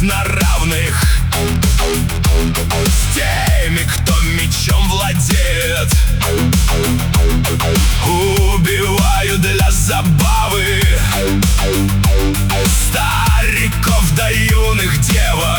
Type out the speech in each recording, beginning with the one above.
на равных с теми, кто мечом владеет. Убиваю для забавы стариков да юных девок.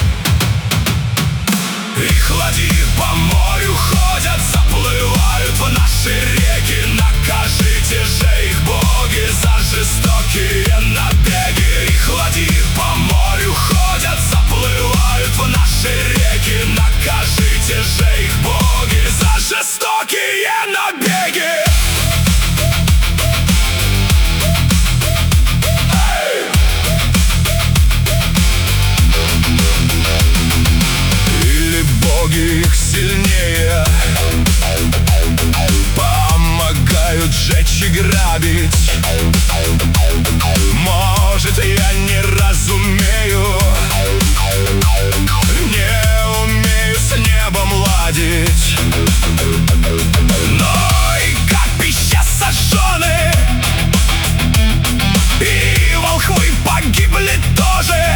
Их ладьи по морю ходят, заплывают в наши реки. Накажите же их, боги, за жестокие набеги. Их ладьи по морю ходят, заплывают в наши реки. Накажите же их, боги, за жестокие набеги. Боги их сильнее помогают жечь и грабить. Может, я не разумею, не умею с небом ладить, но и капища сожжены, и волхвы погибли тоже.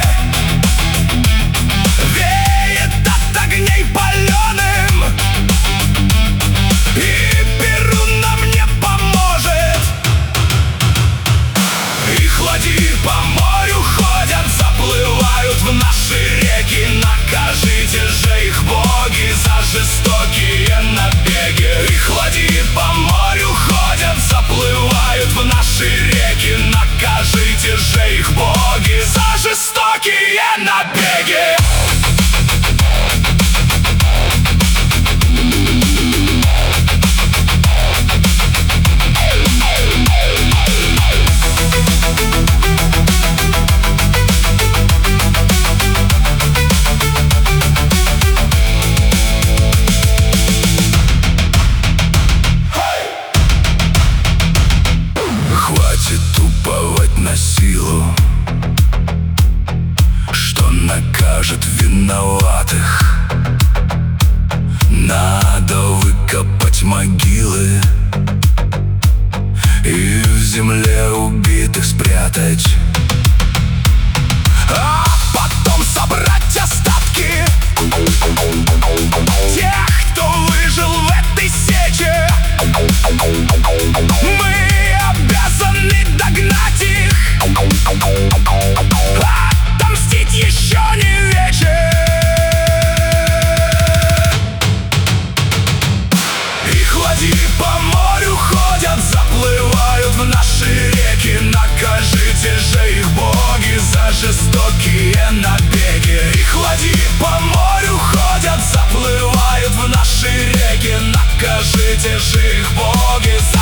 Огней паленым, и Перун нам не поможет. Их ладьи по морю ходят, заплывают в наши реки. Накажите же их, боги, за жестокие набеги. Их ладьи по морю ходят, заплывают в наши реки. Накажите же их, боги, за жестокие набеги. На силу, что накажет виноватых. Надо выкопать могилы и в земле убитых спрятать, а потом собрать остатки тех, кто выжил в этой сече. Мы обязаны догнать их, отомстить еще не вечер. Их ладьи по морю ходят, заплывают в наши реки. Накажите же их, боги, за жестокие набеги. Их ладьи по морю ходят, заплывают в наши реки. Накажите же их, боги,